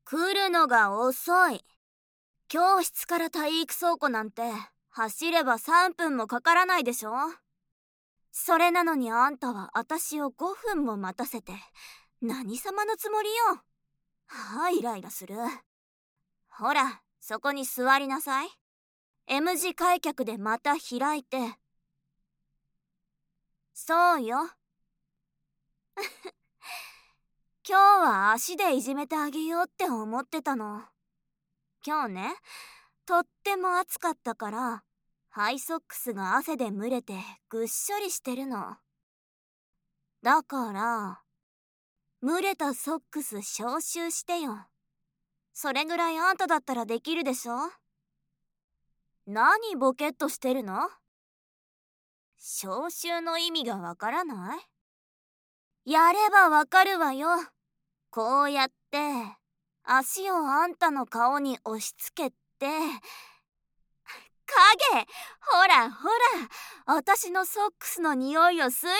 来るのが遅い。教室から体育倉庫なんて走れば3分もかからないでしょ。それなのにあんたは私を5分も待たせて何様のつもりよ。イライラする。ほら、そこに座りなさい。M 字開脚でまた開いて。そうよ。今日は足でいじめてあげようって思ってたの。今日ね、とっても暑かったからハイソックスが汗で蒸れてぐっしょりしてるの。だから蒸れたソックス消臭してよ。それぐらいあんただったらできるでしょ。何ボケっとしてるの？消臭の意味がわからない？やればわかるわよ。こうやって足をあんたの顔に押し付けて。影、ほらほら、私のソックスの匂いを吸い取れ。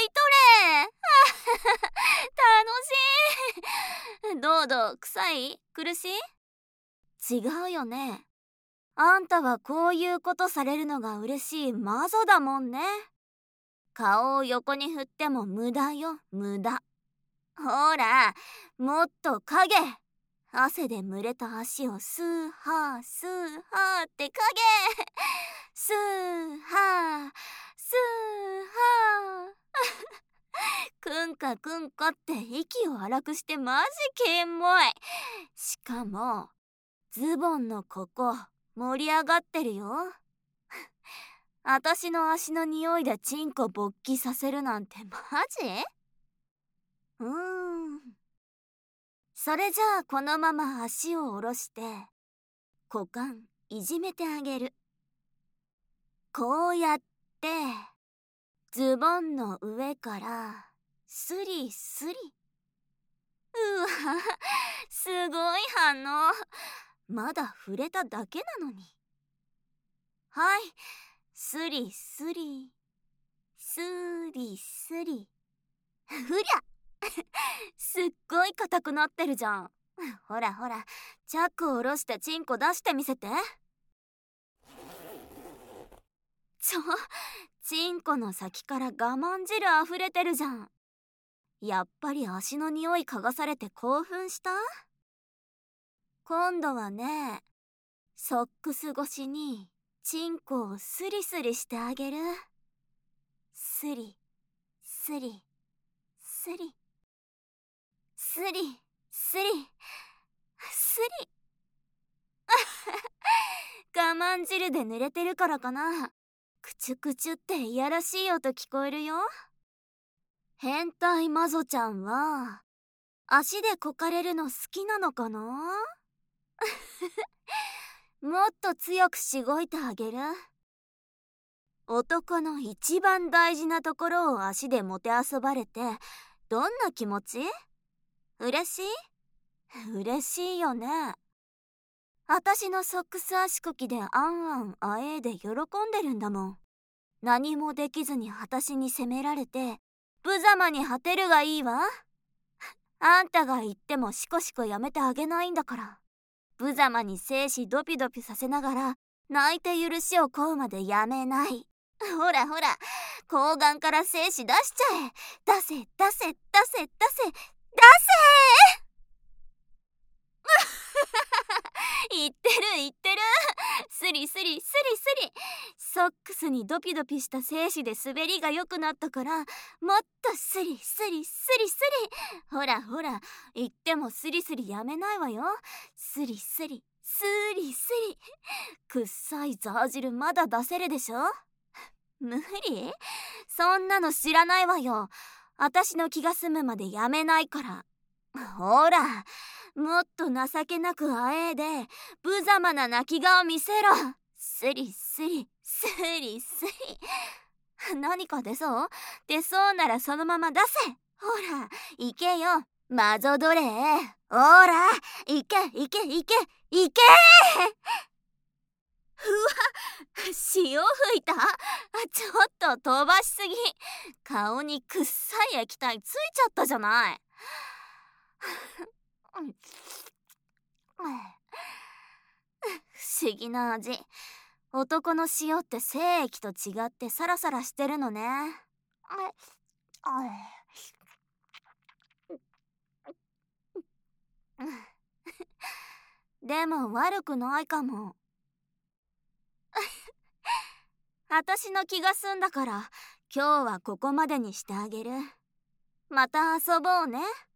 楽しい。どう臭い？苦しい？違うよね。あんたはこういうことされるのが嬉しいマゾだもんね。顔を横に振っても無駄よ、無駄。ほら、もっと影。汗で蒸れた足をスーハースーハーって影。スーハースーハー。くんかくんかって息を荒くしてマジケンモい。しかもズボンのここ盛り上がってるよ。私の足の匂いでチンコ勃起させるなんてマジ？それじゃあこのまま足を下ろして股間いじめてあげる。こうやってズボンの上からスリスリ。うわ、すごい反応。まだ触れただけなのに。はい、スリスリスリスリ。ふりゃすっごい硬くなってるじゃん。ほらほら、チャックを下ろしてチンコ出してみせて。チンコの先から我慢汁あふれてるじゃん。やっぱり足の匂い嗅がされて興奮した？今度はね、ソックス越しにチンコをスリスリしてあげる。スリスリスリスリスリスリ。我慢汁で濡れてるからかな。クチュクチュっていやらしい音聞こえるよ。変態マゾちゃんは足でこかれるの好きなのかな？もっと強くしごいてあげる。男の一番大事なところを足でもてあそばれてどんな気持ち？嬉しい？嬉しいよね。私のソックス足こきであんあんあえーで喜んでるんだもん。何もできずに私に責められて無様に果てるがいいわ。あんたが言ってもシコシコやめてあげないんだから。無様に精子ドピドピさせながら泣いて許しを請うまでやめない。ほらほら、睾丸から精子出しちゃえ。出せ出せ出せ出せ出せ。言ってる言ってる。スリスリスリスリ。ソックスにドピドピした精子で滑りが良くなったからもっとスリスリスリスリ。ほらほら、言ってもスリスリやめないわよ。スリスリスリスリ。くっさいザー汁まだ出せるでしょ。無理？そんなの知らないわよ。私の気が済むまでやめないから。ほら、もっと情けなくあえいで無様な泣き顔見せろ。スリスリスリスリ。何か出そう？出そうならそのまま出せ。ほら行けよマゾ奴隷。ほら行け行け行け行け。うわ、潮吹いた。ちょっと飛ばしすぎ。顔にくっさい液体ついちゃったじゃない。 不思議な味。男の塩って精液と違ってサラサラしてるのね。でも悪くないかも。私の気が済んだから今日はここまでにしてあげる。また遊ぼうね。